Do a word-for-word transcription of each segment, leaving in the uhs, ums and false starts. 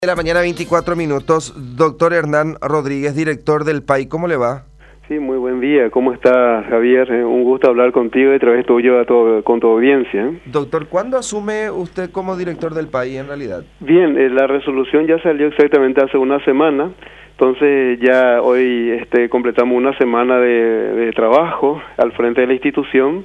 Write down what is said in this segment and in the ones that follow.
De la mañana, veinticuatro minutos. Doctor Hernán Rodríguez, director del P A I, ¿cómo le va? Sí, muy buen día. ¿Cómo estás, Javier? Eh, un gusto hablar contigo y a través tuyo a tu, con tu audiencia. Doctor, ¿cuándo asume usted como director del P A I en realidad? Bien, eh, la resolución ya salió exactamente hace una semana. Entonces ya hoy este, completamos una semana de, de trabajo al frente de la institución.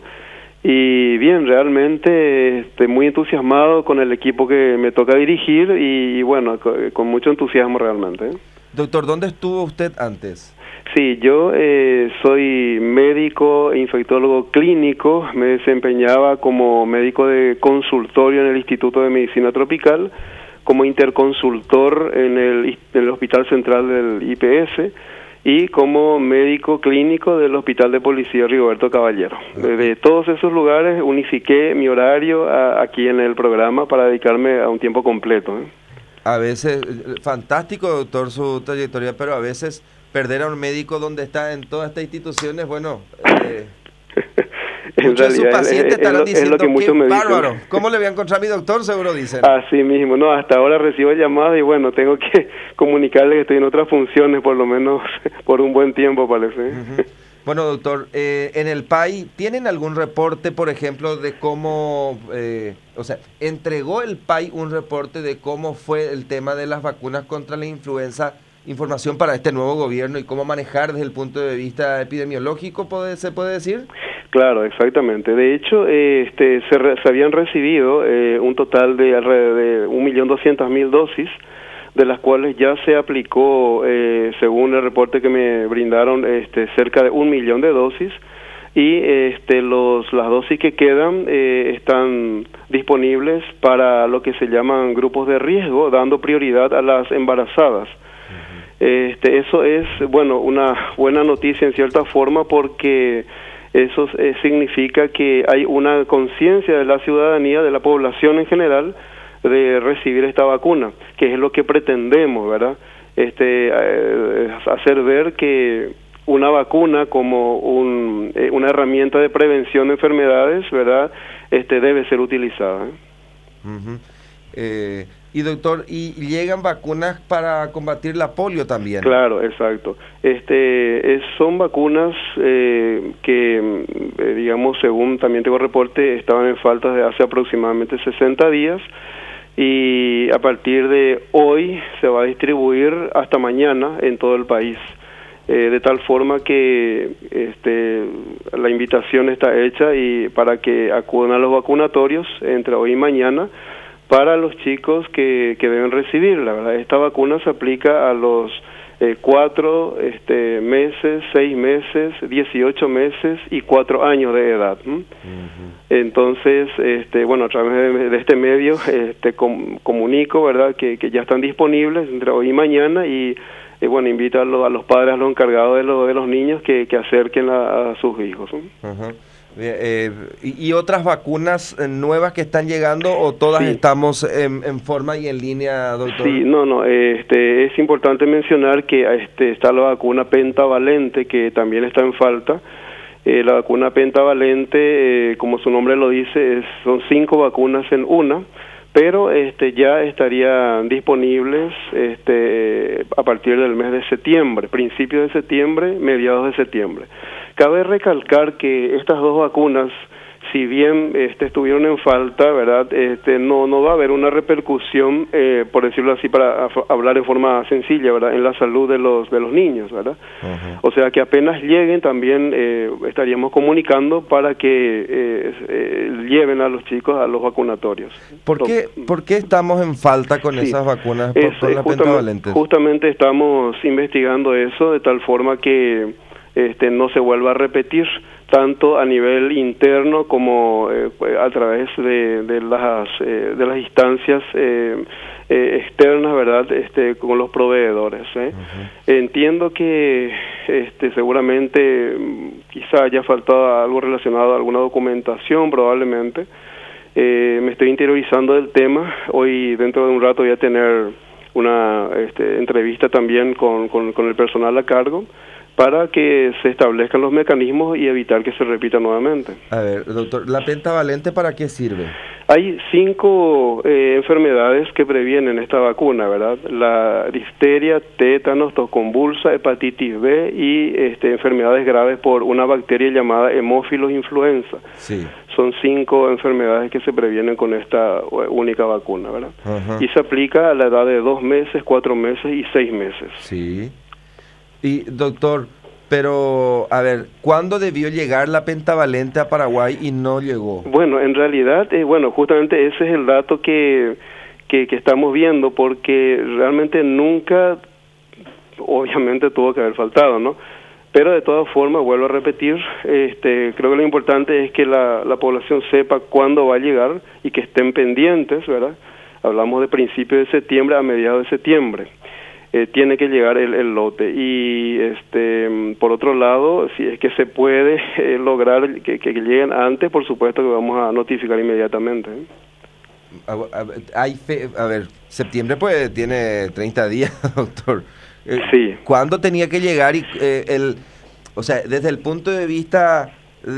Y bien, realmente estoy muy entusiasmado con el equipo que me toca dirigir y, y bueno, con, con mucho entusiasmo realmente. Doctor, ¿dónde estuvo usted antes? Sí, yo eh, soy médico e infectólogo clínico, me desempeñaba como médico de consultorio en el Instituto de Medicina Tropical, como interconsultor en el, en el Hospital Central del I P S y como médico clínico del Hospital de Policía Rigoberto Caballero. Desde todos esos lugares unifiqué mi horario a, aquí en el programa para dedicarme a un tiempo completo, ¿eh? A veces, fantástico, doctor, su trayectoria, pero a veces perder a un médico donde está en todas estas instituciones, bueno, eh, muchos de sus pacientes es, estarán es lo, diciendo, es lo que qué me bárbaro, dicen. ¿cómo le voy a encontrar a mi doctor? Seguro dicen. Así mismo, no, hasta ahora recibo llamadas y bueno, tengo que comunicarle que estoy en otras funciones, por lo menos por un buen tiempo, parece. Uh-huh. Bueno, doctor, eh, en el P A I, ¿tienen algún reporte, por ejemplo, de cómo, eh, o sea, entregó el P A I un reporte de cómo fue el tema de las vacunas contra la influenza, información para este nuevo gobierno y cómo manejar desde el punto de vista epidemiológico, ¿puede, se puede decir? Claro, exactamente. De hecho, eh, este, se, re, se habían recibido eh, un total de alrededor de un millón doscientas mil dosis, de las cuales ya se aplicó, eh, según el reporte que me brindaron, este, cerca de un millón de dosis, y este, los, las dosis que quedan eh, están disponibles para lo que se llaman grupos de riesgo, dando prioridad a las embarazadas. Uh-huh. Este, eso es, bueno, una buena noticia en cierta forma porque eso eh, significa que hay una conciencia de la ciudadanía, de la población en general, de recibir esta vacuna, que es lo que pretendemos, ¿verdad? Este, eh, hacer ver que una vacuna como un, eh, una herramienta de prevención de enfermedades, ¿verdad? Este, debe ser utilizada. Uh-huh. eh, y doctor, ¿y llegan vacunas para combatir la polio también? Claro, exacto. Este, es, son vacunas eh, que, eh, digamos, según también tengo reporte, estaban en falta de hace aproximadamente sesenta días. Y a partir de hoy se va a distribuir hasta mañana en todo el país, eh, de tal forma que este, la invitación está hecha y para que acudan a los vacunatorios entre hoy y mañana para los chicos que, que deben recibirla, ¿verdad? Esta vacuna se aplica a los eh, cuatro este, meses, seis meses, dieciocho meses y cuatro años de edad. ¿Mm? Uh-huh. Entonces, este, bueno, a través de, de este medio este, com, comunico, ¿verdad?, que, que ya están disponibles entre hoy y mañana y, eh, bueno, invito a, lo, a los padres, a los encargados de, lo, de los niños que, que acerquen a, a sus hijos. ¿No? Uh-huh. Eh, y, ¿Y otras vacunas nuevas que están llegando o todas sí. estamos en, en forma y en línea, doctor? Sí, no, no, este, es importante mencionar que este, está la vacuna pentavalente que también está en falta. Eh, la vacuna pentavalente, eh, como su nombre lo dice, es, son cinco vacunas en una, pero este, ya estarían disponibles este, a partir del mes de septiembre, principios de septiembre, mediados de septiembre. Cabe recalcar que estas dos vacunas, si bien este, estuvieron en falta, ¿verdad? Este, no, no va a haber una repercusión, eh, por decirlo así, para hablar en forma sencilla, ¿verdad?, en la salud de los de los niños, ¿verdad? Uh-huh. O sea que apenas lleguen también eh, estaríamos comunicando para que eh, eh, lleven a los chicos a los vacunatorios. ¿Por qué, ¿por qué estamos en falta con sí. esas vacunas por, es, con las justamente, pentavalentes? Justamente estamos investigando eso de tal forma que este, no se vuelva a repetir, tanto a nivel interno como eh, a través de, de las eh, de las instancias eh, eh, externas, ¿verdad?, este, con los proveedores. ¿eh? Uh-huh. Entiendo que este, seguramente quizá haya faltado algo relacionado a alguna documentación, probablemente. Eh, me estoy interiorizando del tema. Hoy, dentro de un rato, voy a tener una este, entrevista también con, con, con el personal a cargo, para que se establezcan los mecanismos y evitar que se repita nuevamente. A ver, doctor, ¿la pentavalente para qué sirve? Hay cinco eh, enfermedades que previenen esta vacuna, ¿verdad? La difteria, tétanos, tos convulsa, hepatitis B y este, enfermedades graves por una bacteria llamada Haemophilus influenza. Sí. Son cinco enfermedades que se previenen con esta única vacuna, ¿verdad? Uh-huh. Y se aplica a la edad de dos meses, cuatro meses y seis meses. Sí. Y, doctor, pero, a ver, ¿cuándo debió llegar la pentavalente a Paraguay y no llegó? Bueno, en realidad, eh, bueno, justamente ese es el dato que, que, que estamos viendo, porque realmente nunca, obviamente tuvo que haber faltado, ¿no? Pero de todas formas, vuelvo a repetir, este, creo que lo importante es que la, la población sepa cuándo va a llegar y que estén pendientes, ¿verdad? Hablamos de principios de septiembre a mediados de septiembre. Eh, tiene que llegar el, el lote y este por otro lado, si es que se puede eh, lograr que, que lleguen antes, por supuesto que vamos a notificar inmediatamente. A, a, hay fe, a ver, septiembre pues tiene treinta días, doctor. Eh, sí. ¿Cuándo tenía que llegar? Y eh, el, o sea, desde el punto de vista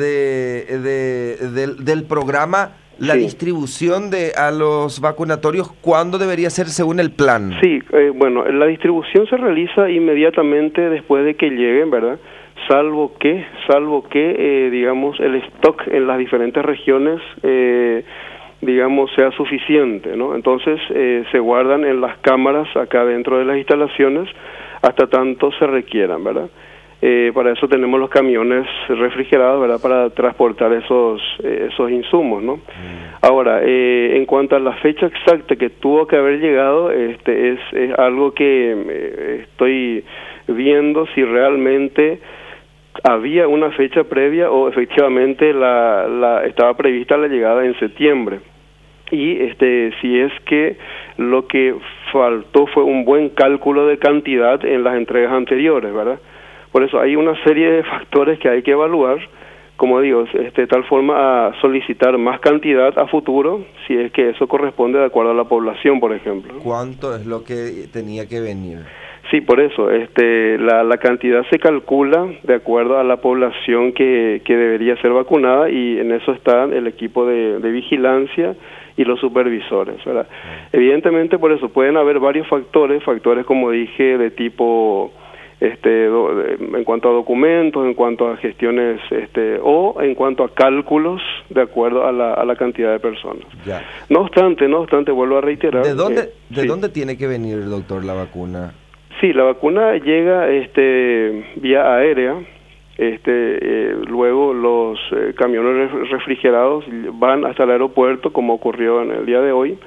de, de, del, del programa, la sí. distribución de a los vacunatorios, ¿cuándo debería ser según el plan? Sí, eh, bueno, la distribución se realiza inmediatamente después de que lleguen, ¿verdad? Salvo que, salvo que, eh, digamos, el stock en las diferentes regiones, eh, digamos, sea suficiente, ¿no? Entonces, eh, se guardan en las cámaras acá dentro de las instalaciones hasta tanto se requieran, ¿verdad? Eh, para eso tenemos los camiones refrigerados, ¿verdad? Para transportar esos eh, esos insumos, ¿no? Mm. Ahora, eh, en cuanto a la fecha exacta que tuvo que haber llegado, este es, es algo que eh, estoy viendo si realmente había una fecha previa o efectivamente la, la estaba prevista la llegada en septiembre. Y este si es que lo que faltó fue un buen cálculo de cantidad en las entregas anteriores, ¿verdad? Por eso hay una serie de factores que hay que evaluar, como digo, este, de tal forma a solicitar más cantidad a futuro, si es que eso corresponde de acuerdo a la población, por ejemplo. ¿Cuánto es lo que tenía que venir? Sí, por eso, este, la, la cantidad se calcula de acuerdo a la población que, que debería ser vacunada y en eso está el equipo de, de vigilancia y los supervisores, ¿verdad? Evidentemente, por eso pueden haber varios factores, factores como dije de tipo este en cuanto a documentos, en cuanto a gestiones este o en cuanto a cálculos de acuerdo a la, a la cantidad de personas. Ya. No obstante, no obstante, vuelvo a reiterar. ¿De dónde eh, de sí. dónde tiene que venir, doctor, la vacuna? Sí, la vacuna llega este vía aérea. Este, eh, luego los eh, camiones refrigerados van hasta el aeropuerto, como ocurrió en el día de hoy,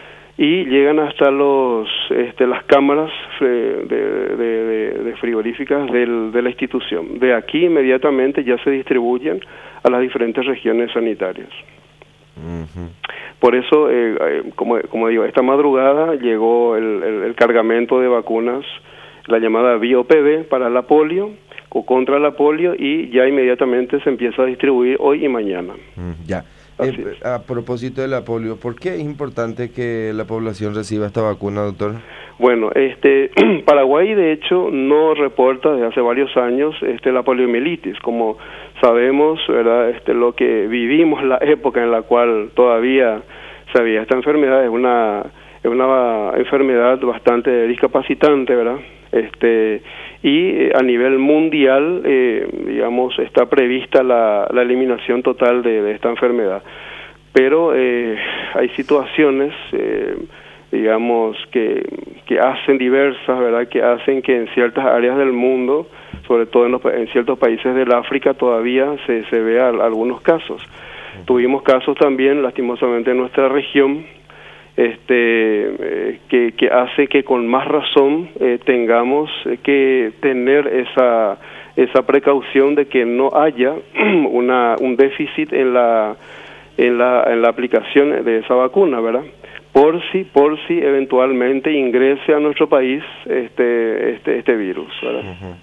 y llegan hasta los este, las cámaras de, de, de, de frigoríficas del, de la institución. De aquí inmediatamente ya se distribuyen a las diferentes regiones sanitarias. Uh-huh. Por eso, eh, como, como digo, esta madrugada llegó el, el, el cargamento de vacunas, la llamada B I O P V para la polio, o contra la polio, y ya inmediatamente se empieza a distribuir hoy y mañana. Mm, ya. Eh, a propósito de la polio, ¿por qué es importante que la población reciba esta vacuna, doctor? Bueno, este Paraguay de hecho no reporta desde hace varios años este la poliomielitis, como sabemos, ¿verdad? Este lo que vivimos, la época en la cual todavía se había esta enfermedad, es una es una enfermedad bastante discapacitante, ¿verdad? Este y eh, a nivel mundial, eh, digamos, está prevista la, la eliminación total de, de esta enfermedad. Pero eh, hay situaciones, eh, digamos, que, que hacen diversas, ¿verdad? Que hacen que en ciertas áreas del mundo, sobre todo en, los, en ciertos países del África, todavía se, se vea algunos casos. Uh-huh. Tuvimos casos también, lastimosamente, en nuestra región, este eh, que, que hace que con más razón eh, tengamos eh, que tener esa esa precaución de que no haya una un déficit en la en la en la aplicación de esa vacuna, ¿verdad? Por si por si eventualmente ingrese a nuestro país este este este virus, ¿verdad? Uh-huh.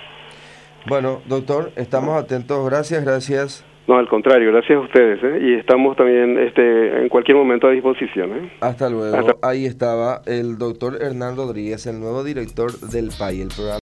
Bueno, doctor, estamos atentos. Gracias, gracias. No, al contrario, gracias a ustedes, ¿eh? Y estamos también este, en cualquier momento a disposición, ¿eh? Hasta luego. Hasta... Ahí estaba el doctor Hernán Rodríguez, el nuevo director del P A I, el programa.